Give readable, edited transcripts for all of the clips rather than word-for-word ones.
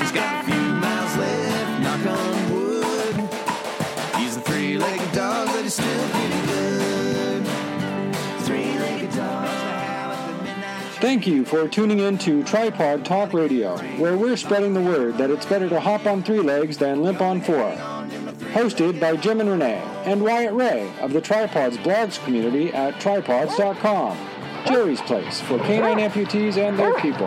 He's got a few miles left, knock on wood. He's a three-legged dog, but he's still pretty good. Three-legged dog. Thank you for tuning in to Tripod Talk Radio, where we're spreading the word that it's better to hop on three legs than limp on four. Hosted by Jim and Renee and Wyatt Ray of the Tripods blogs community at tripods.com. Jerry's place for canine amputees and their people.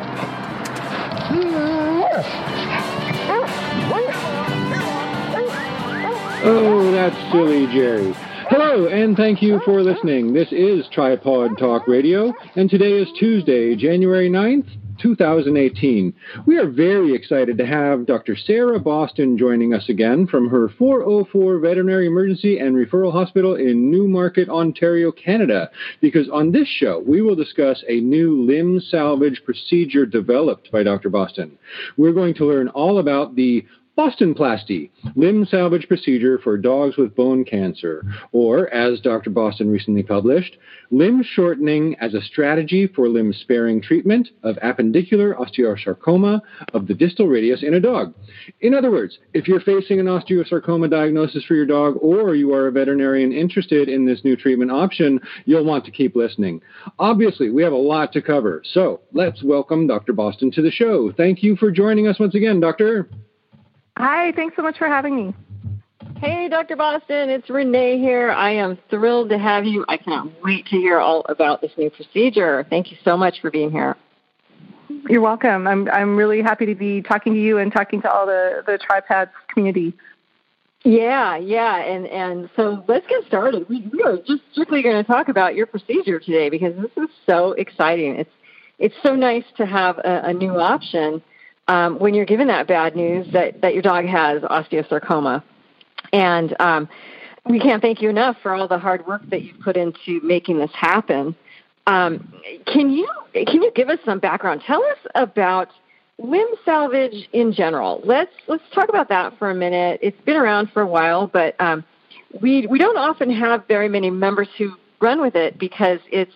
Oh, that's silly, Jerry. Hello, and thank you for listening. This is Tripod Talk Radio, and today is Tuesday, January 9th, 2018. We are very excited to have Dr. Sarah Boston joining us again from her 404 Veterinary Emergency and Referral Hospital in Newmarket, Ontario, Canada, because on this show, we will discuss a new limb salvage procedure developed by Dr. Boston. We're going to learn all about the Bostonplasty, limb salvage procedure for dogs with bone cancer, or, as Dr. Boston recently published, limb shortening as a strategy for limb-sparing treatment of appendicular osteosarcoma of the distal radius in a dog. In other words, if you're facing an osteosarcoma diagnosis for your dog, or you are a veterinarian interested in this new treatment option, you'll want to keep listening. Obviously, we have a lot to cover, so let's welcome Dr. Boston to the show. Thank you for joining us once again, Doctor. Hi, thanks so much for having me. Hey, Dr. Boston, it's Renee here. I am thrilled to have you. I cannot wait to hear all about this new procedure. Thank you so much for being here. You're welcome. I'm really happy to be talking to you and talking to all the Tripods community. Yeah, and so let's get started. We are just strictly going to talk about your procedure today because this is so exciting. It's so nice to have a new option when you're given that bad news that your dog has osteosarcoma. And we can't thank you enough for all the hard work that you've put into making this happen. Can you give us some background? Tell us about limb salvage in general. Let's talk about that for a minute. It's been around for a while, but we don't often have very many members who run with it because it's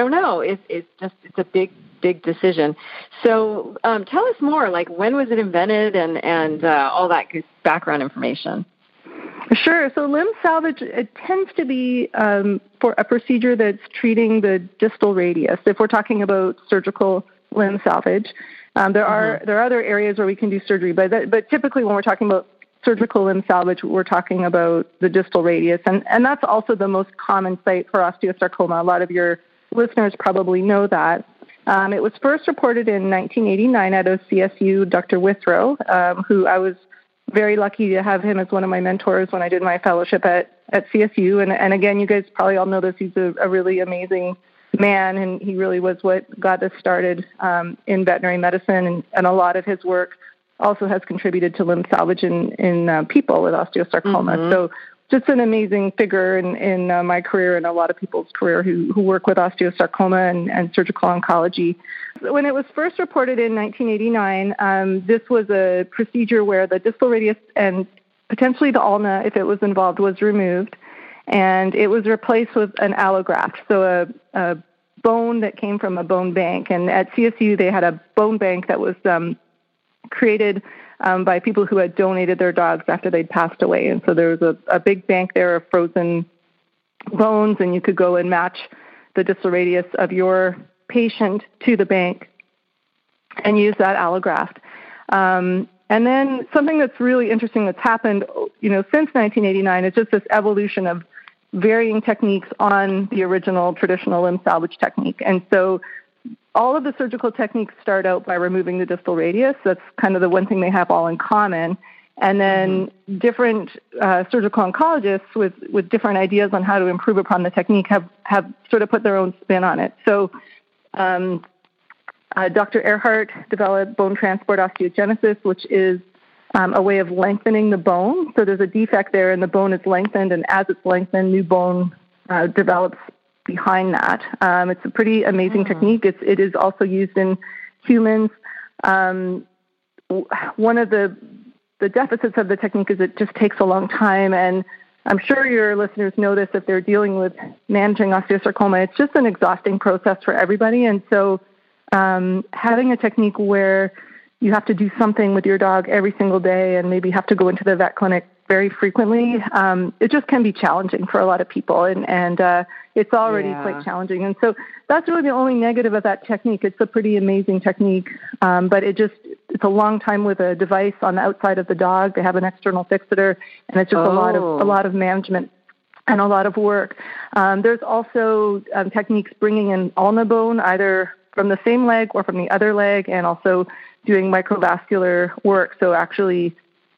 it's a big decision. So tell us more, like when was it invented and all that good background information. Sure. So limb salvage, it tends to be for a procedure that's treating the distal radius. If we're talking about surgical limb salvage, there are other areas where we can do surgery, but typically when we're talking about surgical limb salvage, we're talking about the distal radius, and that's also the most common site for osteosarcoma. A lot of your listeners probably know that. It was first reported in 1989 out of CSU, Dr. Withrow, who I was very lucky to have him as one of my mentors when I did my fellowship at CSU. And again, you guys probably all know this. He's a really amazing man, and he really was what got us started in veterinary medicine. And a lot of his work also has contributed to limb salvage in people with osteosarcoma. Mm-hmm. So just an amazing figure in my career and a lot of people's career who work with osteosarcoma and surgical oncology. When it was first reported in 1989, this was a procedure where the distal radius and potentially the ulna, if it was involved, was removed, and it was replaced with an allograft, so a bone that came from a bone bank. And at CSU, they had a bone bank that was created by people who had donated their dogs after they'd passed away. And so there was a big bank there of frozen bones, and you could go and match the distal radius of your patient to the bank and use that allograft. And then something that's really interesting that's happened, since 1989 is just this evolution of varying techniques on the original traditional limb salvage technique. And so all of the surgical techniques start out by removing the distal radius. That's kind of the one thing they have all in common. And then different surgical oncologists with different ideas on how to improve upon the technique have sort of put their own spin on it. So Dr. Earhart developed bone transport osteogenesis, which is a way of lengthening the bone. So there's a defect there, and the bone is lengthened, and as it's lengthened, new bone develops behind that. It's a pretty amazing technique. It is also used in humans. One of the deficits of the technique is it just takes a long time, and I'm sure your listeners know this if they're dealing with managing osteosarcoma. It's just an exhausting process for everybody, and so having a technique where you have to do something with your dog every single day and maybe have to go into the vet clinic very frequently, it just can be challenging for a lot of people, and it's already quite challenging. And so that's really the only negative of that technique. It's a pretty amazing technique, but it's a long time with a device on the outside of the dog. They have an external fixator, and it's just a lot of management and a lot of work. There's also techniques bringing in ulna bone, either from the same leg or from the other leg, and also doing microvascular work, so actually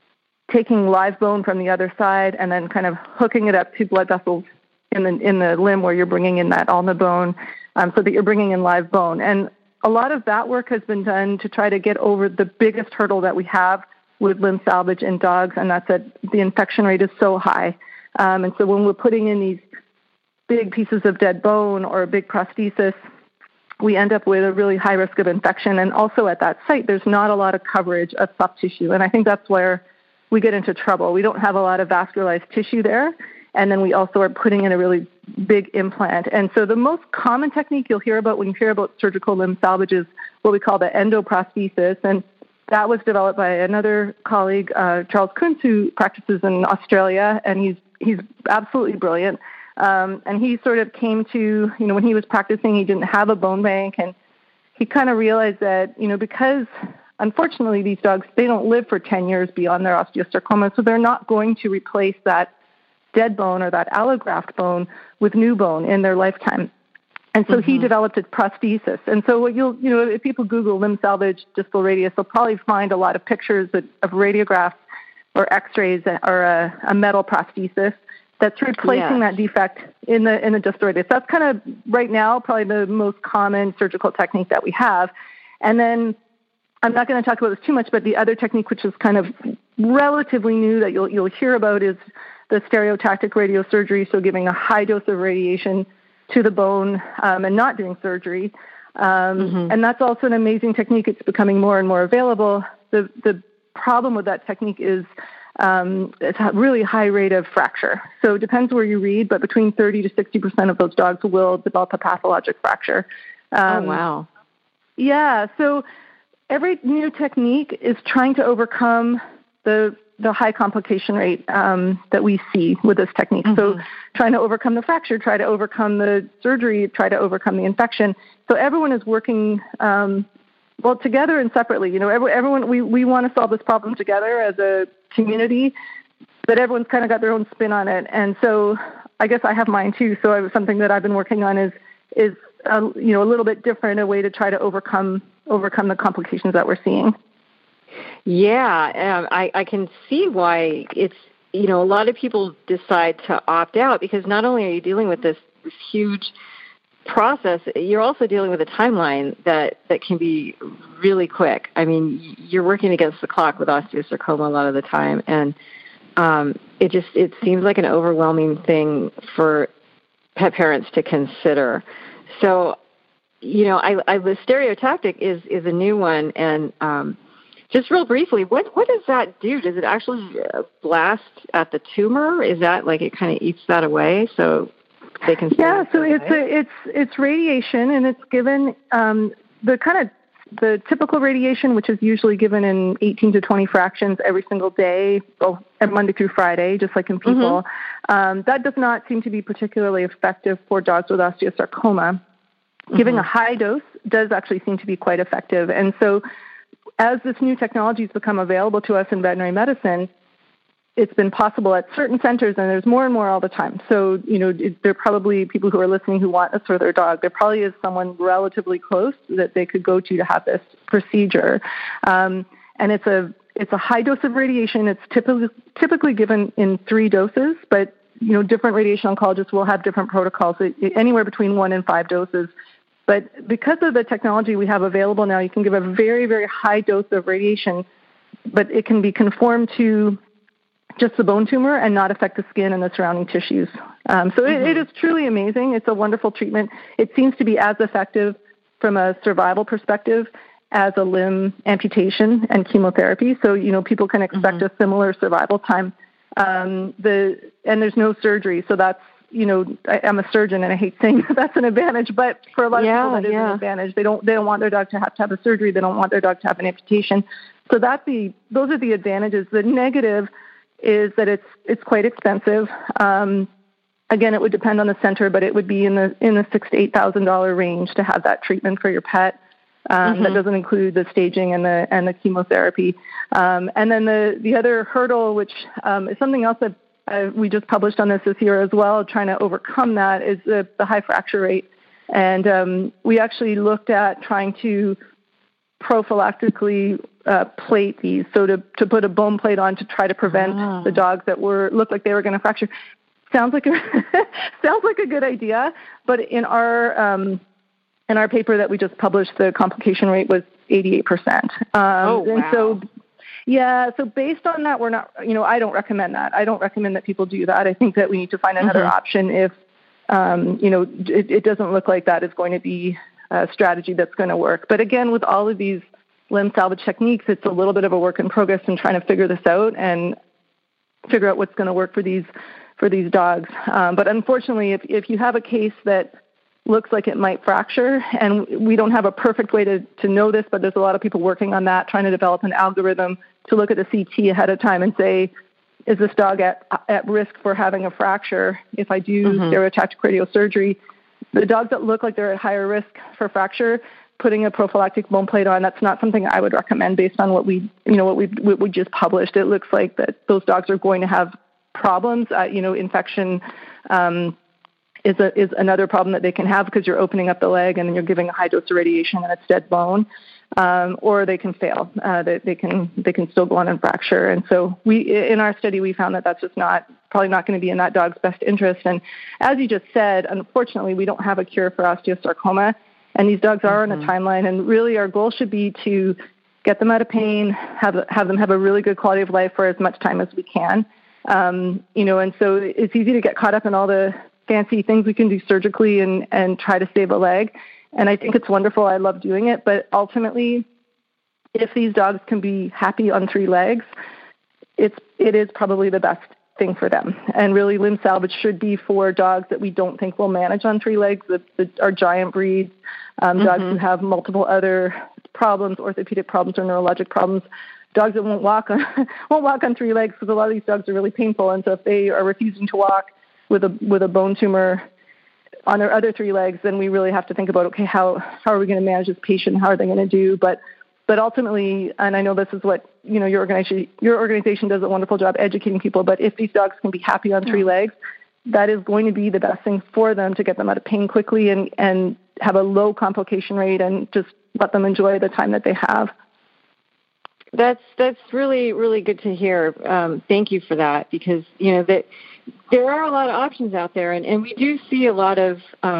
taking live bone from the other side and then kind of hooking it up to blood vessels in the limb where you're bringing in that ulna bone, so that you're bringing in live bone. And a lot of that work has been done to try to get over the biggest hurdle that we have with limb salvage in dogs, and that's that the infection rate is so high. And so when we're putting in these big pieces of dead bone or a big prosthesis, we end up with a really high risk of infection. And also at that site, there's not a lot of coverage of soft tissue. And I think that's where we get into trouble. We don't have a lot of vascularized tissue there. And then we also are putting in a really big implant. And so the most common technique you'll hear about when you hear about surgical limb salvage is what we call the endoprosthesis. And that was developed by another colleague, Charles Kuntz, who practices in Australia. And he's absolutely brilliant. And he sort of came to, when he was practicing, he didn't have a bone bank. And he kind of realized that, because unfortunately these dogs, they don't live for 10 years beyond their osteosarcoma. So they're not going to replace that dead bone or that allograft bone with new bone in their lifetime. And so he developed a prosthesis. And so what if people Google limb salvage distal radius, they'll probably find a lot of pictures of radiographs or x-rays or a metal prosthesis that's replacing that defect in the distal radius. That's kind of, right now, probably the most common surgical technique that we have. And then I'm not going to talk about this too much, but the other technique, which is kind of relatively new that you'll hear about, is the stereotactic radiosurgery, so giving a high dose of radiation to the bone and not doing surgery. And that's also an amazing technique. It's becoming more and more available. The problem with that technique is it's a really high rate of fracture. So it depends where you read, but between 30 to 60% of those dogs will develop a pathologic fracture. Oh, wow. Yeah, so every new technique is trying to overcome the high complication rate that we see with this technique. So trying to overcome the fracture, try to overcome the surgery, try to overcome the infection. So everyone is working together and separately. Everyone, we want to solve this problem together as a community, but everyone's kind of got their own spin on it. And so I guess I have mine too. So something that I've been working on is a little bit different, a way to try to overcome the complications that we're seeing. Yeah, I can see why it's, a lot of people decide to opt out, because not only are you dealing with this huge process, you're also dealing with a timeline that can be really quick. I mean, you're working against the clock with osteosarcoma a lot of the time, and it seems like an overwhelming thing for pet parents to consider. So, the stereotactic is a new one, and just real briefly, what does that do? Does it actually blast at the tumor? Is that like it kind of eats that away so they can? Yeah, so it's radiation, and it's given the typical radiation, which is usually given in 18 to 20 fractions every single day, Monday through Friday, just like in people. That does not seem to be particularly effective for dogs with osteosarcoma. Giving a high dose does actually seem to be quite effective. And so as this new technology has become available to us in veterinary medicine, it's been possible at certain centers, and there's more and more all the time. So, there are probably people who are listening who want this for their dog. There probably is someone relatively close that they could go to have this procedure. And it's a high dose of radiation. It's typically given in 3 doses, but, different radiation oncologists will have different protocols, anywhere between 1 and 5 doses. But because of the technology we have available now, you can give a very, very high dose of radiation, but it can be conformed to just the bone tumor and not affect the skin and the surrounding tissues. So it is truly amazing. It's a wonderful treatment. It seems to be as effective from a survival perspective as a limb amputation and chemotherapy. So, people can expect a similar survival time. And there's no surgery. So that's I'm a surgeon and I hate saying that's an advantage, but for a lot of people that is an advantage. They don't want their dog to have a surgery. They don't want their dog to have an amputation. So those are the advantages. The negative is that it's quite expensive. Again, it would depend on the center, but it would be in the $6,000 to $8,000 range to have that treatment for your pet. That doesn't include the staging and the chemotherapy. And then the other hurdle, which is something else that we just published on this year as well, trying to overcome that, is the high fracture rate. And we actually looked at trying to prophylactically plate these, so to put a bone plate on to try to prevent the dogs that looked like they were going to fracture. Sounds like a good idea, but in our paper that we just published, the complication rate was 88%. And so, so based on that, we're not, I don't recommend that. I don't recommend that people do that. I think that we need to find another option if, it doesn't look like that is going to be a strategy that's going to work. But again, with all of these limb salvage techniques, it's a little bit of a work in progress in trying to figure this out and figure out what's going to work for these dogs. But unfortunately, if you have a case that looks like it might fracture, and we don't have a perfect way to know this, but there's a lot of people working on that, trying to develop an algorithm to look at the CT ahead of time and say, is this dog at risk for having a fracture if I do stereotactic radiosurgery? The dogs that look like they're at higher risk for fracture, putting a prophylactic bone plate on, that's not something I would recommend based on what we just published. It looks like that those dogs are going to have problems. Infection is another problem that they can have because you're opening up the leg and then you're giving a high dose of radiation and it's dead bone, or they can fail. They can still go on and fracture. And so in our study we found that that's just probably not going to be in that dog's best interest. And as you just said, unfortunately, we don't have a cure for osteosarcoma, and these dogs are on a timeline. And really, our goal should be to get them out of pain, have them have a really good quality of life for as much time as we can. And so it's easy to get caught up in all the fancy things we can do surgically and try to save a leg. And I think it's wonderful. I love doing it. But ultimately, if these dogs can be happy on 3 legs, it is probably the best thing for them. And really, limb salvage should be for dogs that we don't think will manage on 3 legs, our giant breeds, dogs who have multiple other problems, orthopedic problems or neurologic problems. Dogs that won't walk on 3 legs, because a lot of these dogs are really painful. And so if they are refusing to walk with a bone tumor on their other 3 legs, then we really have to think about, okay, how are we going to manage this patient? How are they going to do? But ultimately, and I know this is what your organization does a wonderful job educating people. But if these dogs can be happy on 3 legs, that is going to be the best thing for them, to get them out of pain quickly and have a low complication rate and just let them enjoy the time that they have. That's really, really good to hear. Thank you for that, because that there are a lot of options out there, and we do see a lot of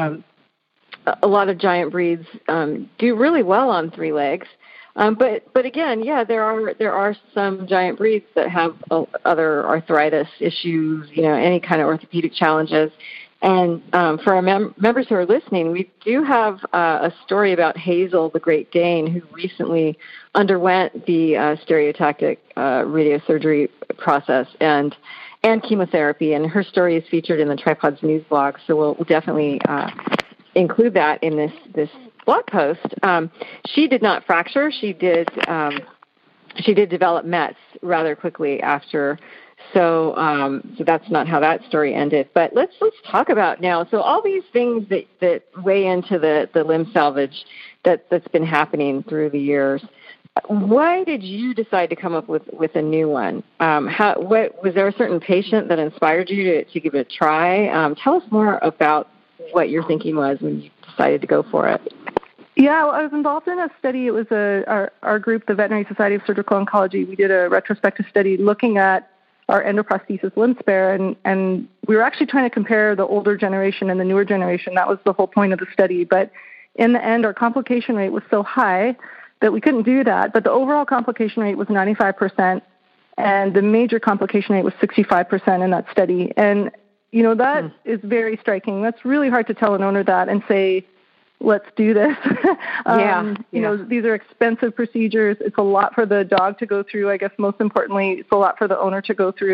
giant breeds do really well on 3 legs. But again, there are some giant breeds that have other arthritis issues, any kind of orthopedic challenges. And for our members who are listening, we do have a story about Hazel, the Great Dane, who recently underwent the stereotactic radiosurgery process and chemotherapy. And her story is featured in the Tripods News blog, so we'll definitely include that in this blog post. She did not fracture. She did develop METs rather quickly after. So that's not how that story ended. But let's talk about now. So all these things that weigh into the limb salvage that's been happening through the years. Why did you decide to come up with a new one? Was there a certain patient that inspired you to give it a try? Tell us more about what your thinking was when you decided to go for it. Yeah, I was involved in a study. It was our group, the Veterinary Society of Surgical Oncology. We did a retrospective study looking at our endoprosthesis limb spare, and we were actually trying to compare the older generation and the newer generation. That was the whole point of the study. But in the end, our complication rate was so high that we couldn't do that. But the overall complication rate was 95%, and the major complication rate was 65% in that study. And, that is very striking. That's really hard to tell an owner that and say, let's do this. These are expensive procedures. It's a lot for the dog to go through. I guess most importantly, it's a lot for the owner to go through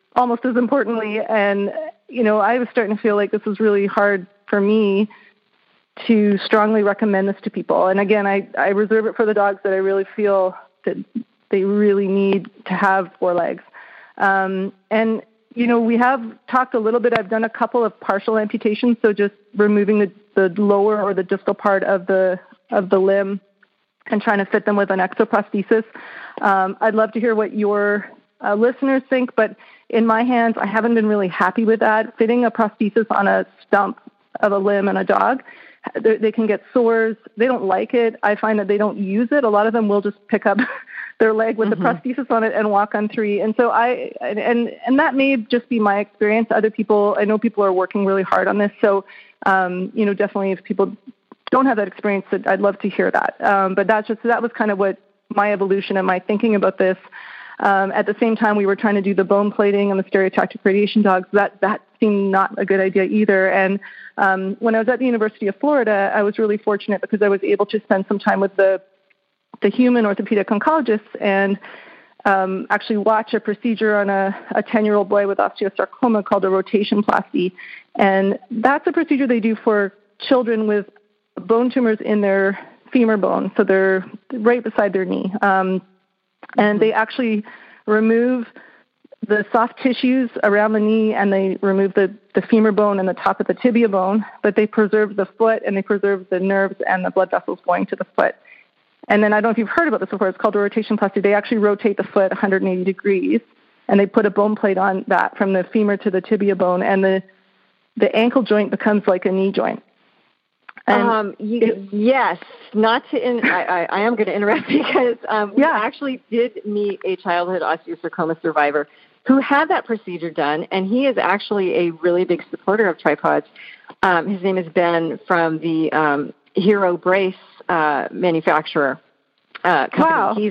almost as importantly. And, I was starting to feel like this was really hard for me to strongly recommend this to people. And again, I reserve it for the dogs that I really feel that they really need to have 4 legs. And, we have talked a little bit. I've done a couple of partial amputations, so just removing the lower or the distal part of the limb and trying to fit them with an exoprosthesis. I'd love to hear what your listeners think, but in my hands, I haven't been really happy with that. Fitting a prosthesis on a stump of a limb in a dog, they can get sores. They don't like it. I find that they don't use it. A lot of them will just pick up their leg with the prosthesis on it and walk on 3. And so and that may just be my experience. Other people, I know people are working really hard on this. So, definitely if people don't have that experience, I'd love to hear that. But that was kind of what my evolution and my thinking about this. At the same time, we were trying to do the bone plating on the stereotactic radiation dogs. That seemed not a good idea either. And when I was at the University of Florida, I was really fortunate because I was able to spend some time with the human orthopedic oncologists and actually watch a procedure on a 10-year-old boy with osteosarcoma called a rotationplasty. And that's a procedure they do for children with bone tumors in their femur bone, so they're right beside their knee. And they actually remove the soft tissues around the knee, and they remove the femur bone and the top of the tibia bone, but they preserve the foot and they preserve the nerves and the blood vessels going to the foot. And then I don't know if you've heard about this before. It's called a rotationplasty. They actually rotate the foot 180 degrees, and they put a bone plate on that from the femur to the tibia bone, and the ankle joint becomes like a knee joint. Yes, I am going to interrupt because we actually did meet a childhood osteosarcoma survivor who had that procedure done, and he is actually a really big supporter of tripods. His name is Ben from the Hero Brace manufacturer company. Wow. He's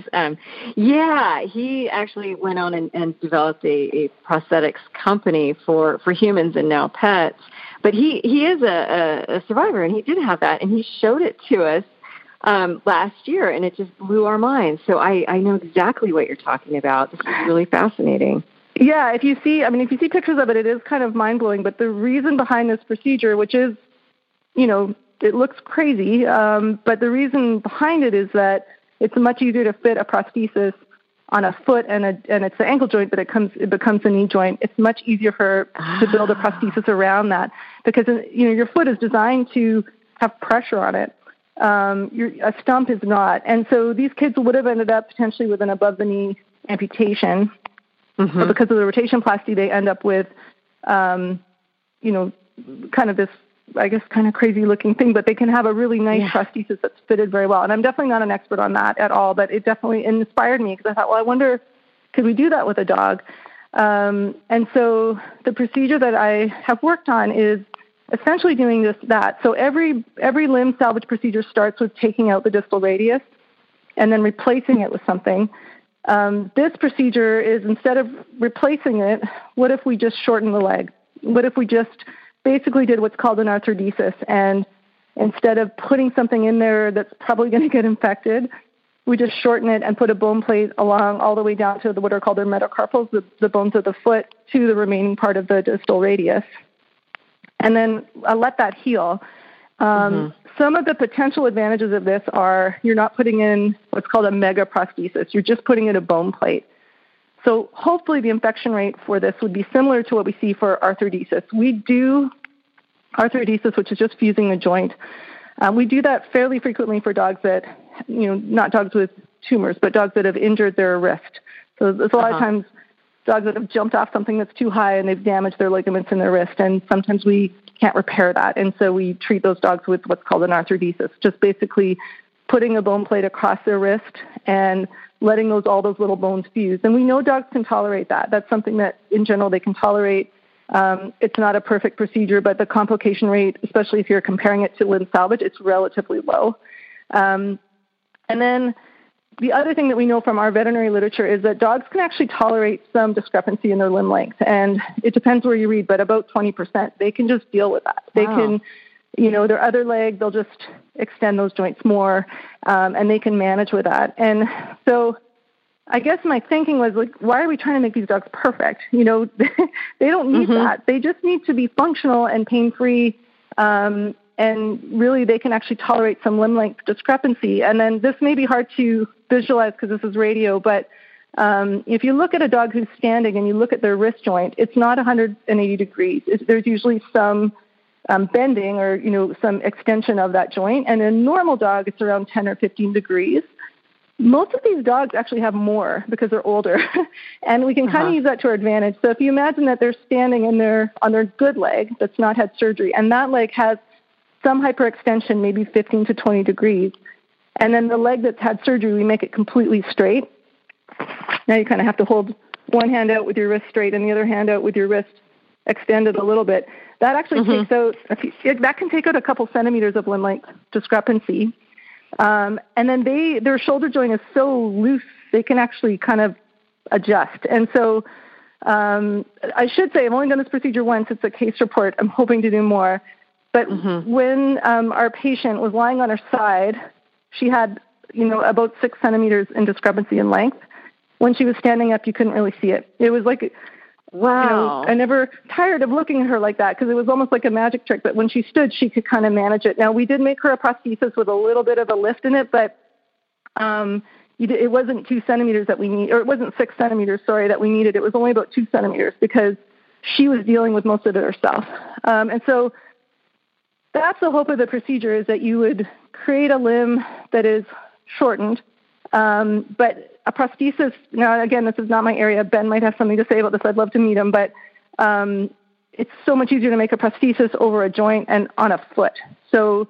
he actually went on and developed a prosthetics company for humans and now pets. But he is a survivor, and he did have that, and he showed it to us last year, and it just blew our minds. So I know exactly what you're talking about. This is really fascinating. Yeah, if you see pictures of it, it is kind of mind-blowing. But the reason behind this procedure, which is, it looks crazy, but the reason behind it is that it's much easier to fit a prosthesis on a foot, and it's the ankle joint, but it becomes a knee joint. It's much easier to build a prosthesis around that because your foot is designed to have pressure on it. A stump is not, and so these kids would have ended up potentially with an above the knee amputation, but because of the rotationplasty, they end up with, kind of this, I guess, kind of crazy looking thing, but they can have a really nice prosthesis that's fitted very well. And I'm definitely not an expert on that at all, but it definitely inspired me because I thought, well, I wonder, could we do that with a dog? And so the procedure that I have worked on is essentially doing just that. So every limb salvage procedure starts with taking out the distal radius and then replacing it with something. This procedure is, instead of replacing it, what if we just shorten the leg? What if we just basically did what's called an arthrodesis, and instead of putting something in there that's probably going to get infected, we just shorten it and put a bone plate along all the way down to what are called their metacarpals, the bones of the foot, to the remaining part of the distal radius. And then let that heal. Some of the potential advantages of this are you're not putting in what's called a mega prosthesis. You're just putting in a bone plate. So hopefully the infection rate for this would be similar to what we see for arthrodesis. We do arthrodesis, which is just fusing the joint. We do that fairly frequently for dogs that, not dogs with tumors, but dogs that have injured their wrist. So there's a lot of times dogs that have jumped off something that's too high and they've damaged their ligaments in their wrist, and sometimes we can't repair that. And so we treat those dogs with what's called an arthrodesis, just basically putting a bone plate across their wrist and letting all those little bones fuse. And we know dogs can tolerate that. That's something that, in general, they can tolerate. It's not a perfect procedure, but the complication rate, especially if you're comparing it to limb salvage, it's relatively low. And then the other thing that we know from our veterinary literature is that dogs can actually tolerate some discrepancy in their limb length. And it depends where you read, but about 20%. They can just deal with that. They can, their other leg, they'll just extend those joints more, and they can manage with that. And so I guess my thinking was, like, why are we trying to make these dogs perfect? You know, they don't need that. They just need to be functional and pain-free, and really they can actually tolerate some limb length discrepancy. And then this may be hard to visualize because this is radio, but if you look at a dog who's standing and you look at their wrist joint, it's not 180 degrees. There's usually some bending or, you know, some extension of that joint. And a normal dog, it's around 10 or 15 degrees. Most of these dogs actually have more because they're older, and we can kind of use that to our advantage. So if you imagine that they're standing on their good leg that's not had surgery, and that leg has some hyperextension, maybe 15 to 20 degrees, and then the leg that's had surgery, we make it completely straight. Now you kind of have to hold one hand out with your wrist straight and the other hand out with your wrist extended a little bit. That actually takes out, that can take out a couple centimeters of limb length discrepancy. And then their shoulder joint is so loose, they can actually kind of adjust. And so I should say I've only done this procedure once. It's a case report. I'm hoping to do more. But when our patient was lying on her side, she had, you know, about 6 centimeters in discrepancy in length. When she was standing up, you couldn't really see it. It was like, wow. You know, I never tired of looking at her like that because it was almost like a magic trick. But when she stood, she could kind of manage it. Now, we did make her a prosthesis with a little bit of a lift in it, but it wasn't 2 centimeters that we need, or it wasn't 6 centimeters, sorry, that we needed. It was only about 2 centimeters because she was dealing with most of it herself. And so that's the hope of the procedure, is that you would create a limb that is shortened. But a prosthesis, now again, this is not my area. Ben might have something to say about this. I'd love to meet him, but it's so much easier to make a prosthesis over a joint and on a foot. So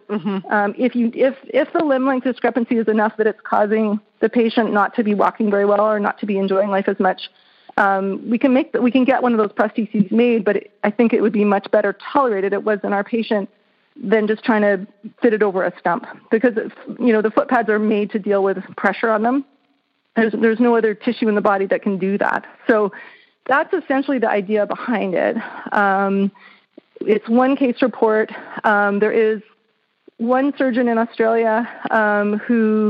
if the limb length discrepancy is enough that it's causing the patient not to be walking very well or not to be enjoying life as much, we can get one of those prostheses made, but I think it would be much better tolerated. It was in our patient than just trying to fit it over a stump, because, you know, the foot pads are made to deal with pressure on them. There's no other tissue in the body that can do that. So that's essentially the idea behind it. It's one case report. There is one surgeon in Australia who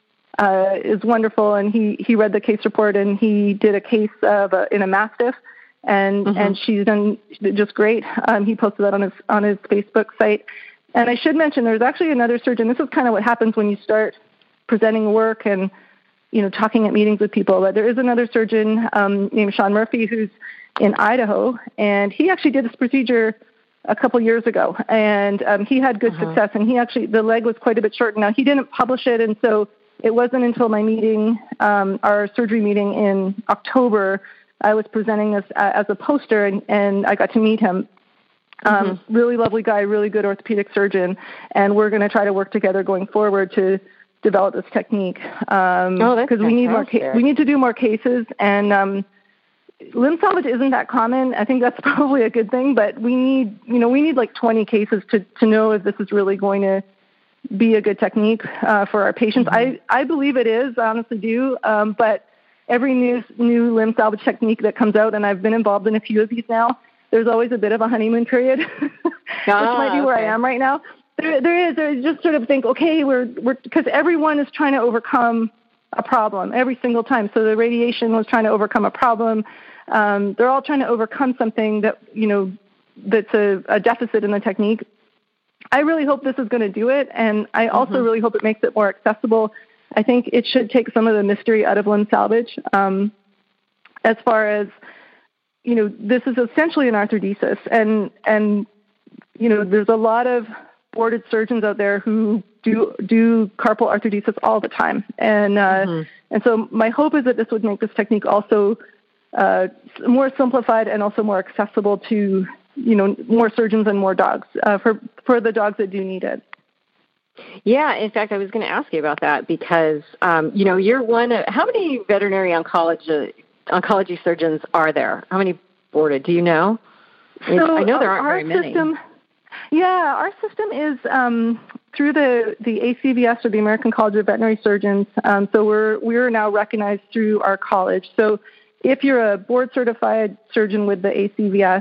is wonderful, and he read the case report, and he did a case in a Mastiff, and she's done just great. He posted that on his Facebook site. And I should mention there's actually another surgeon. This is kind of what happens when you start presenting work and, you know, talking at meetings with people. But there is another surgeon named Sean Murphy who's in Idaho, and he actually did this procedure a couple years ago, and he had good success. And the leg was quite a bit shortened. Now, he didn't publish it, and so it wasn't until my meeting, our surgery meeting in October, I was presenting this as a poster, and I got to meet him. Really lovely guy, really good orthopedic surgeon, and we're going to try to work together going forward to develop this technique, because we need to do more cases, and limb salvage isn't that common. I think that's probably a good thing, but we need like 20 cases to know if this is really going to be a good technique for our patients. I believe it is, I honestly do, but every new limb salvage technique that comes out, and I've been involved in a few of these now, there's always a bit of a honeymoon period, which might be where I am right now. There is. There's just sort of think, okay, we're because everyone is trying to overcome a problem every single time. So the radiation was trying to overcome a problem. They're all trying to overcome something that, you know, that's a deficit in the technique. I really hope this is going to do it, and I also really hope it makes it more accessible. I think it should take some of the mystery out of limb salvage. As far as, you know, this is essentially an arthrodesis, and you know, there's a lot of boarded surgeons out there who do carpal arthrodesis all the time, and so my hope is that this would make this technique also more simplified and also more accessible to, you know, more surgeons and more dogs for the dogs that do need it. Yeah, in fact, I was going to ask you about that because, you know, you're one of, how many veterinary oncology surgeons are there? How many boarded? Do you know? So I know there aren't very many. Our system is through the ACVS, or the American College of Veterinary Surgeons. So we're now recognized through our college. So if you're a board-certified surgeon with the ACVS,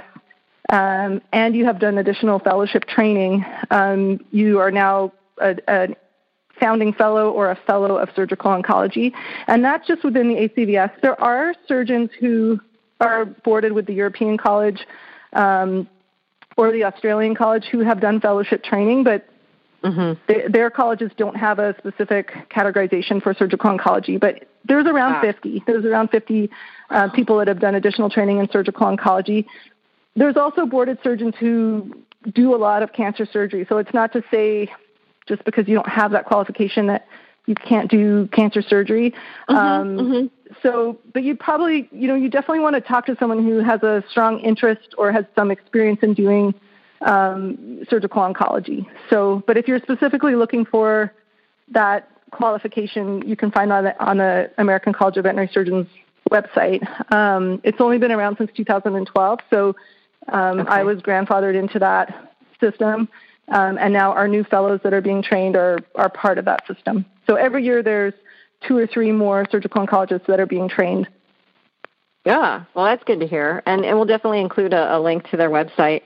and you have done additional fellowship training, you are now a founding fellow or a fellow of surgical oncology, and that's just within the ACVS. There are surgeons who are boarded with the European College or the Australian College who have done fellowship training, but their colleges don't have a specific categorization for surgical oncology. But there's around 50. There's around 50 people that have done additional training in surgical oncology. There's also boarded surgeons who do a lot of cancer surgery. So it's not to say just because you don't have that qualification that you can't do cancer surgery. So, but you probably, you definitely want to talk to someone who has a strong interest or has some experience in doing surgical oncology. So, but if you're specifically looking for that qualification, you can find that on the American College of Veterinary Surgeons website. It's only been around since 2012, so I was grandfathered into that system, and now our new fellows that are being trained are part of that system. So every year there's 2 or 3 more surgical oncologists that are being trained. Yeah, well, that's good to hear, and we'll definitely include a link to their website.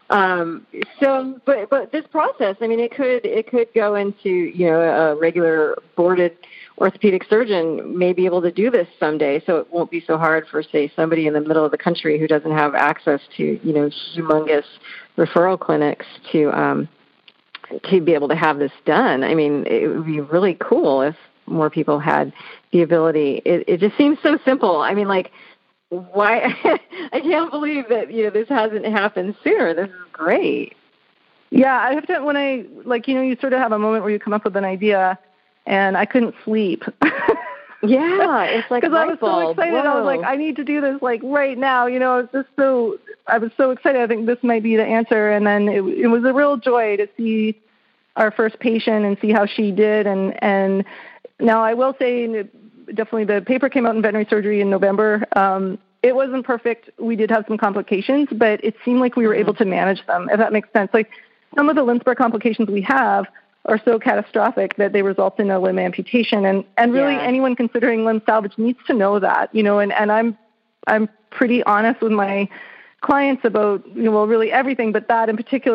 But this process, I mean, it could go into, a regular boarded orthopedic surgeon may be able to do this someday, so it won't be so hard for, say, somebody in the middle of the country who doesn't have access to, humongous referral clinics to be able to have this done. I mean, it would be really cool if more people had the ability. It just seems so simple. I mean, like, why? I can't believe that, this hasn't happened sooner. This is great. Yeah, I have to, when I, you sort of have a moment where you come up with an idea, and I couldn't sleep. Yeah, it's like because I was so excited. Whoa. I was like, I need to do this right now. I was so excited. I think this might be the answer. And then it was a real joy to see our first patient and see how she did. And now I will say, definitely the paper came out in Veterinary Surgery in November. It wasn't perfect. We did have some complications, but it seemed like we were able to manage them, if that makes sense. Like some of the limb spur complications we have are so catastrophic that they result in a limb amputation. And really anyone considering limb salvage needs to know that, and I'm pretty honest with my clients about, really everything, but that in particular,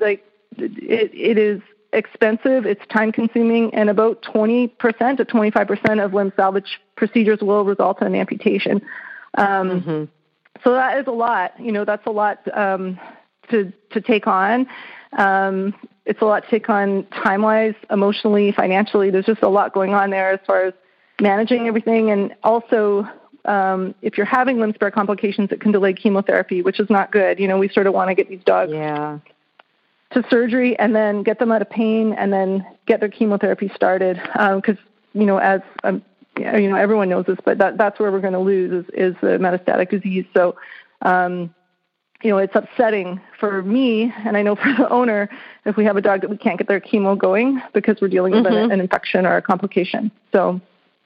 it is expensive, it's time consuming, and about 20% to 25% of limb salvage procedures will result in an amputation. So that is a lot, that's a lot to take on. It's a lot to take on time-wise, emotionally, financially. There's just a lot going on there as far as managing everything. And also, if you're having limb spur complications, it can delay chemotherapy, which is not good. We sort of want to get these dogs to surgery and then get them out of pain and then get their chemotherapy started. Because, as everyone knows this, but that's where we're going to lose is the metastatic disease. So, it's upsetting for me, and I know for the owner, if we have a dog that we can't get their chemo going because we're dealing with an infection or a complication. So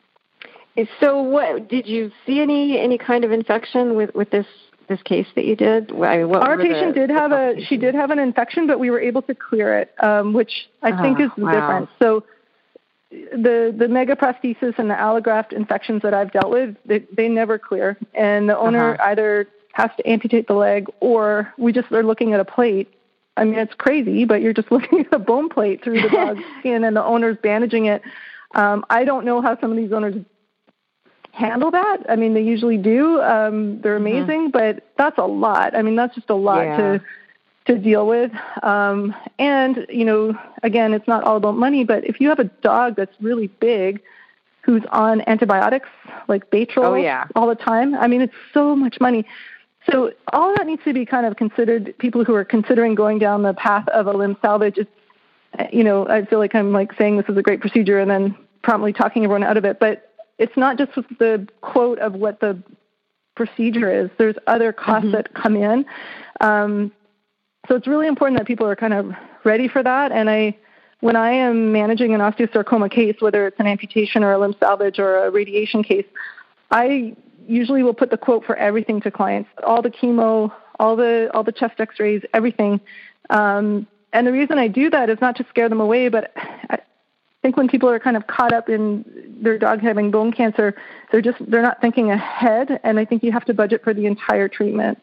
what did you see any kind of infection with this case that you did? Our patient did have an infection, but we were able to clear it, which I think is the difference. So the megaprosthesis and the allograft infections that I've dealt with, they never clear, and the owner either has to amputate the leg, or they're looking at a plate. I mean, it's crazy, but you're just looking at a bone plate through the dog's skin, and the owner's bandaging it. I don't know how some of these owners handle that. I mean, they usually do. They're amazing, but that's a lot. I mean, that's just a lot to deal with. And, again, it's not all about money, but if you have a dog that's really big who's on antibiotics like Baytril all the time, I mean, it's so much money. So all that needs to be kind of considered. People who are considering going down the path of a limb salvage, I feel like I'm saying this is a great procedure and then promptly talking everyone out of it. But it's not just the quote of what the procedure is. There's other costs that come in. So it's really important that people are kind of ready for that. And when I am managing an osteosarcoma case, whether it's an amputation or a limb salvage or a radiation case, I usually will put the quote for everything to clients, all the chemo, all the chest x-rays, everything. And the reason I do that is not to scare them away, but I think when people are kind of caught up in their dog having bone cancer, they're not thinking ahead, and I think you have to budget for the entire treatment.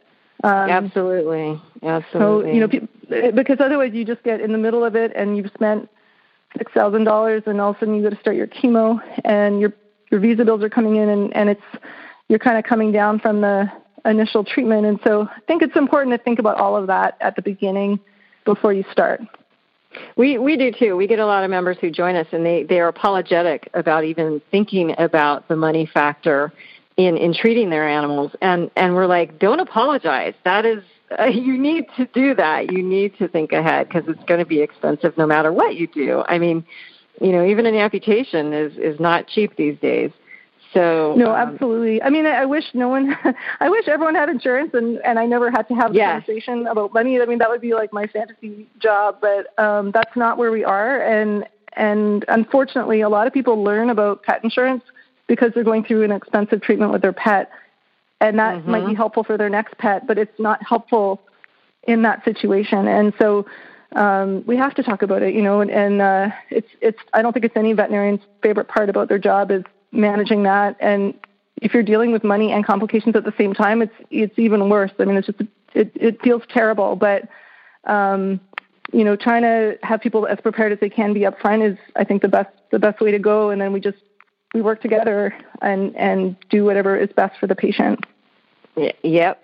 Absolutely. So, because otherwise you just get in the middle of it and you've spent $6,000, and all of a sudden you got to start your chemo, and your visa bills are coming in, and you're kind of coming down from the initial treatment. And so I think it's important to think about all of that at the beginning before you start. We do too. We get a lot of members who join us, and they are apologetic about even thinking about the money factor in treating their animals. And we're like, don't apologize. That is, you need to do that. You need to think ahead, because it's going to be expensive no matter what you do. I mean, even an amputation is not cheap these days. So no, absolutely. I mean, I wish everyone had insurance, and I never had to have a conversation about money. I mean, that would be like my fantasy job, but that's not where we are. And unfortunately, a lot of people learn about pet insurance because they're going through an expensive treatment with their pet, and that might be helpful for their next pet, but it's not helpful in that situation. And so we have to talk about it, and it's I don't think it's any veterinarian's favorite part about their job is managing that. And if you're dealing with money and complications at the same time, it's even worse. I mean, it feels terrible, but trying to have people as prepared as they can be up front is, I think, the best way to go. And then we work together and do whatever is best for the patient. Yep.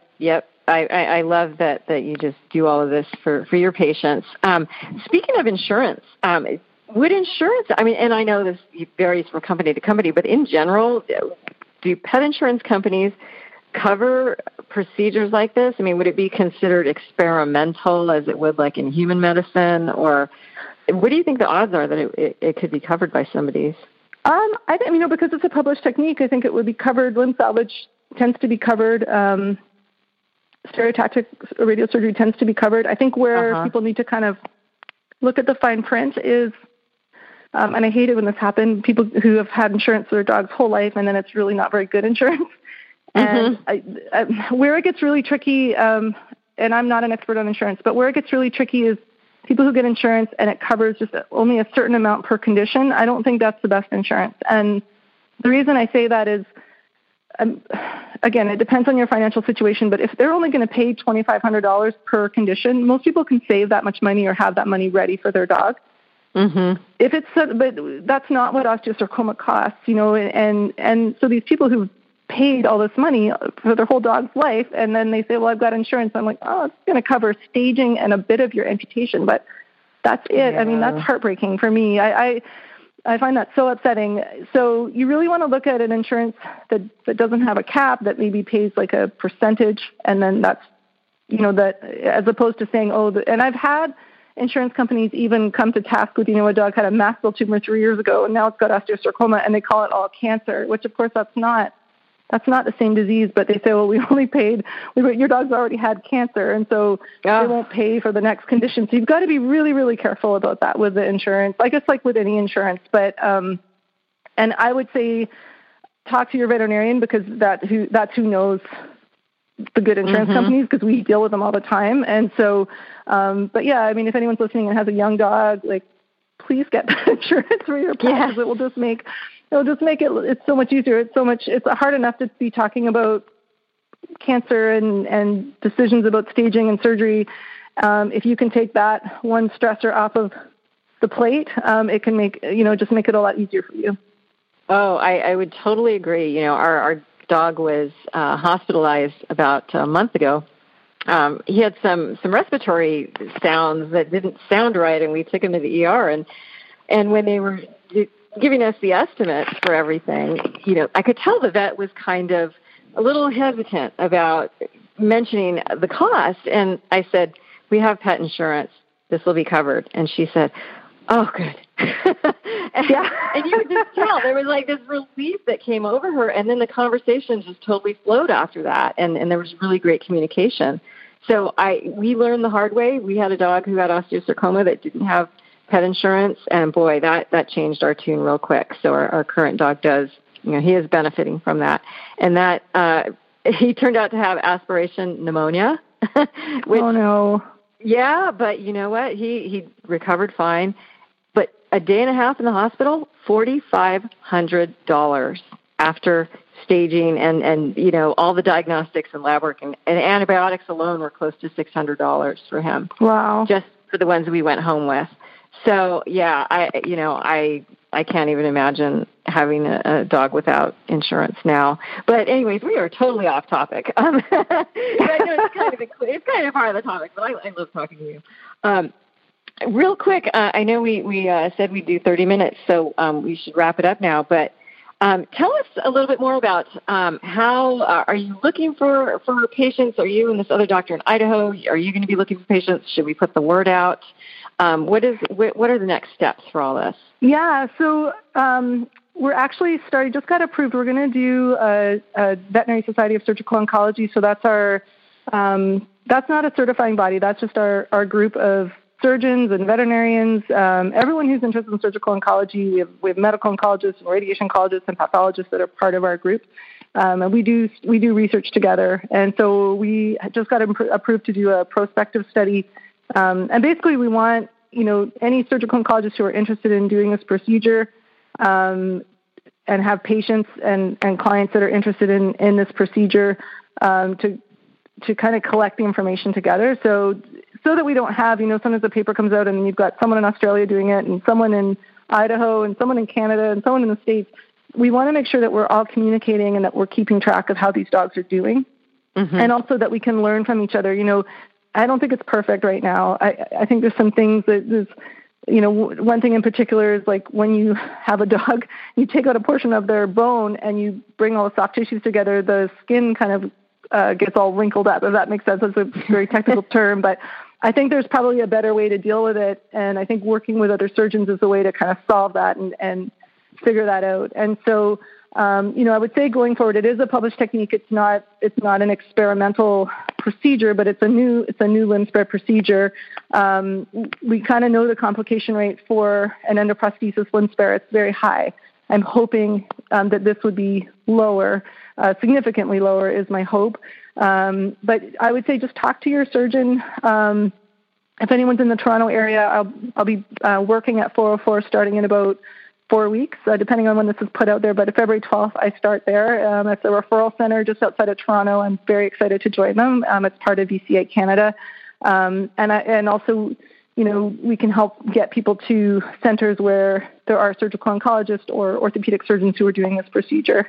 I love that you just do all of this for your patients. Speaking of insurance, would insurance, I mean, and I know this varies from company to company, but in general, do pet insurance companies cover procedures like this? I mean, would it be considered experimental as it would like in human medicine? Or what do you think the odds are that it could be covered by somebody's? I think, because it's a published technique, I think it would be covered. Limb salvage tends to be covered. Stereotactic radiosurgery tends to be covered. I think where people need to kind of look at the fine print is, and I hate it when this happens, people who have had insurance for their dog's whole life, and then it's really not very good insurance. And where it gets really tricky, and I'm not an expert on insurance, but where it gets really tricky is people who get insurance and it covers just only a certain amount per condition. I don't think that's the best insurance. And the reason I say that is, again, it depends on your financial situation, but if they're only going to pay $2,500 per condition, most people can save that much money or have that money ready for their dog. But that's not what osteosarcoma costs, and so these people who've paid all this money for their whole dog's life, and then they say, well, I've got insurance. I'm like, oh, it's going to cover staging and a bit of your amputation, but that's it. Yeah. I mean, that's heartbreaking for me. I find that so upsetting. So you really want to look at an insurance that doesn't have a cap, that maybe pays like a percentage, and then that's, that as opposed to saying, and I've had insurance companies even come to task with, a dog had a mast cell tumor 3 years ago, and now it's got osteosarcoma, and they call it all cancer, which of course that's not the same disease, but they say, well, we only paid, your dog's already had cancer, and so they won't pay for the next condition. So you've got to be really, really careful about that with the insurance, I guess like with any insurance. But, and I would say talk to your veterinarian, because that's who knows the good insurance companies, because we deal with them all the time. And so, but yeah, I mean, if anyone's listening and has a young dog, like, please get insurance for your pet, because it will just make it's so much easier. It's hard enough to be talking about cancer and decisions about staging and surgery. If you can take that one stressor off of the plate, it can make it a lot easier for you. Oh, I would totally agree. Our dog was hospitalized about a month ago. He had some respiratory sounds that didn't sound right, and we took him to the ER. And when they were giving us the estimates for everything, I could tell the vet was kind of a little hesitant about mentioning the cost. And I said, we have pet insurance. This will be covered. And she said, oh, good. And you could just tell there was like this relief that came over her. And then the conversation just totally flowed after that. And there was really great communication. So we learned the hard way. We had a dog who had osteosarcoma that didn't have pet insurance, and boy, that changed our tune real quick. So our current dog does, he is benefiting from that. And that he turned out to have aspiration pneumonia. Oh no. Yeah, but you know what? He recovered fine. But a day and a half in the hospital, $4,500 after staging and all the diagnostics and lab work and antibiotics alone were close to $600 for him. Wow. Just for the ones we went home with. So yeah, I can't even imagine having a dog without insurance now. But anyways, we are totally off topic. I know it's kind of part of the topic, but I love talking to you. Real quick, I know we said we'd do 30 minutes, so we should wrap it up now. But tell us a little bit more about how are you looking for patients? Are you and this other doctor in Idaho? Are you going to be looking for patients? Should we put the word out? What are the next steps for all this? Yeah, so we're actually just got approved. We're going to do a Veterinary Society of Surgical Oncology. So that's that's not a certifying body. That's just our group of surgeons and veterinarians, everyone who's interested in surgical oncology. We have medical oncologists and radiation oncologists and pathologists that are part of our group. And we do research together. And so we just got approved to do a prospective study. And basically we want, any surgical oncologists who are interested in doing this procedure, and have patients and clients that are interested in this procedure, to kind of collect the information together. So that we don't have, sometimes the paper comes out and then you've got someone in Australia doing it and someone in Idaho and someone in Canada and someone in the States. We want to make sure that we're all communicating and that we're keeping track of how these dogs are doing. Mm-hmm. And also that we can learn from each other. I don't think it's perfect right now. I think there's some things that one thing in particular is like when you have a dog, you take out a portion of their bone and you bring all the soft tissues together, the skin kind of gets all wrinkled up, if that makes sense. That's a very technical term, but I think there's probably a better way to deal with it, and I think working with other surgeons is a way to kind of solve that and figure that out. And so, I would say going forward, it is a published technique. It's not an experimental procedure, but it's a new limb spread procedure. We kind of know the complication rate for an endoprosthesis limb spread. It's very high. I'm hoping that this would be lower, significantly lower is my hope. But I would say just talk to your surgeon. If anyone's in the Toronto area, I'll be working at 404 starting in about 4 weeks, depending on when this is put out there. But February 12th, I start there. It's a referral center just outside of Toronto. I'm very excited to join them. It's part of VCA Canada. And also, we can help get people to centers where there are surgical oncologists or orthopedic surgeons who are doing this procedure.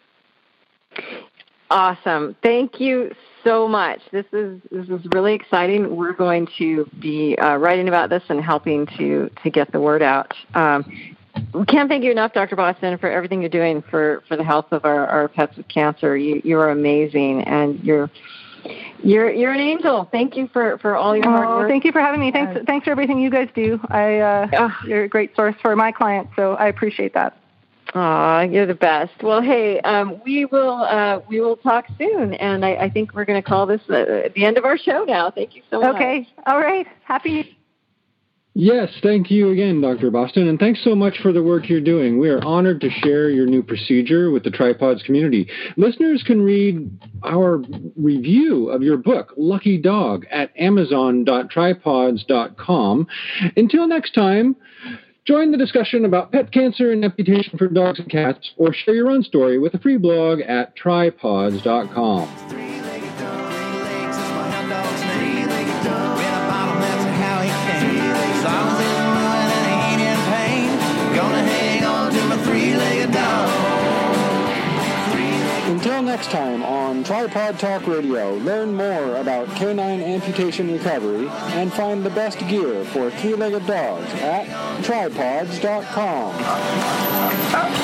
Awesome. Thank you so much. This is really exciting. We're going to be writing about this and helping to get the word out. We can't thank you enough, Dr. Boston, for everything you're doing for the health of our pets with cancer. You are amazing, and you're an angel. Thank you for all your hard work. Thank you for having me. Thanks for everything you guys do. You're a great source for my clients, so I appreciate that. Aw, you're the best. Well, hey, we will talk soon, and I think we're going to call this the end of our show now. Thank you so much. Okay. All right. Happy. Yes, thank you again, Dr. Boston, and thanks so much for the work you're doing. We are honored to share your new procedure with the Tripods community. Listeners can read our review of your book, Lucky Dog, at amazon.tripods.com. Until next time, join the discussion about pet cancer and amputation for dogs and cats, or share your own story with a free blog at tripods.com. Three-legged dog, 3 legs is my hot dog's name. Three-legged dog, red bottom, that's how he came. As long as he's moving and he ain't in pain, gonna hang on to my three-legged dog. Until next time on Tripod Talk Radio, learn more about canine amputation recovery and find the best gear for three-legged dogs at tripods.com.